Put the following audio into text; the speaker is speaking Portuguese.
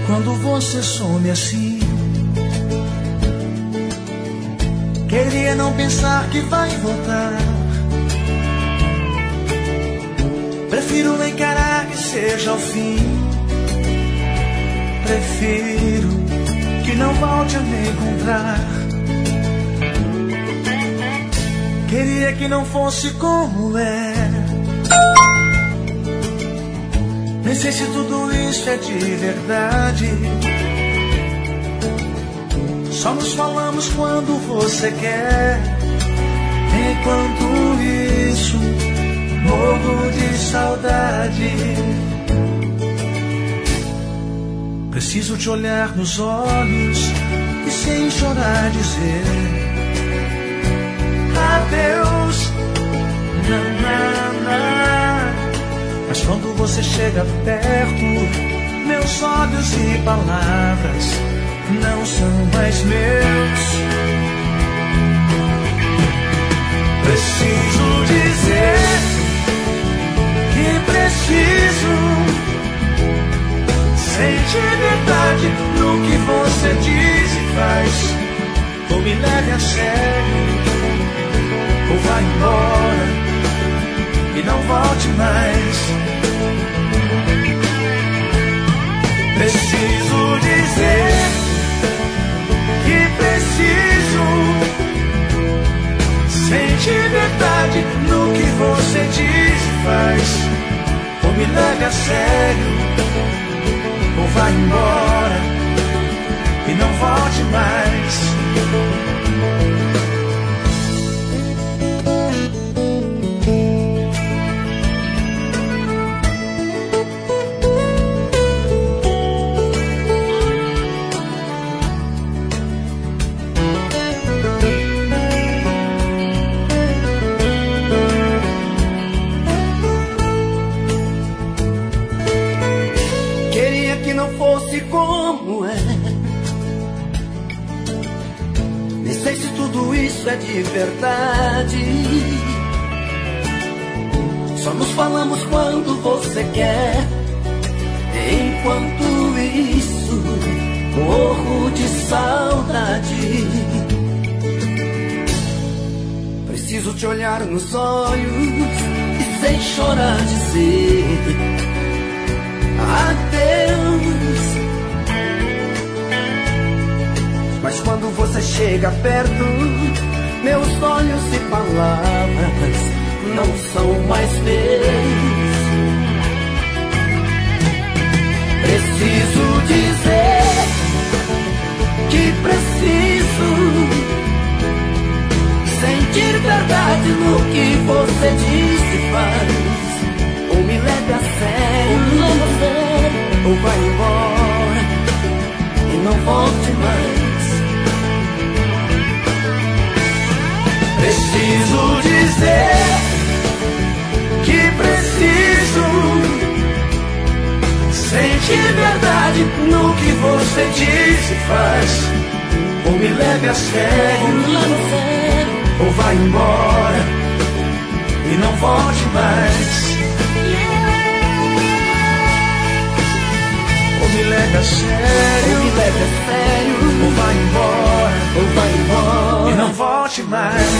quando você some assim. Queria não pensar que vai voltar. Prefiro encarar que seja o fim. Prefiro que não volte a me encontrar. Queria que não fosse como é. Nem sei se tudo isso é de verdade. Só nos falamos quando você quer. Enquanto isso, morro de saudade. Preciso te olhar nos olhos e sem chorar dizer adeus, nanana. Mas quando você chega perto, meus olhos e palavras não são mais meus. Preciso dizer que preciso sentir verdade no que você diz e faz. Ou me leve a sério, ou vá embora e não volte mais. Preciso dizer que preciso sentir verdade no que você diz e faz. Ou me leve a sério, ou vá embora e não volte mais. Como é? Nem sei se tudo isso é de verdade. Só nos falamos quando você quer. Enquanto isso, morro de saudade. Preciso te olhar nos olhos e sem chorar dizer adeus. Mas quando você chega perto, meus olhos e palavras não são mais meus. Preciso dizer que preciso sentir verdade no que você diz e faz. Ou me leve a sério, ou vai embora e não volte mais. Preciso dizer que preciso sentir verdade no que você diz e faz. Ou me leve a sério, ou vai embora e não volte mais. Ou me leve a sério, ou vai embora e não volte mais.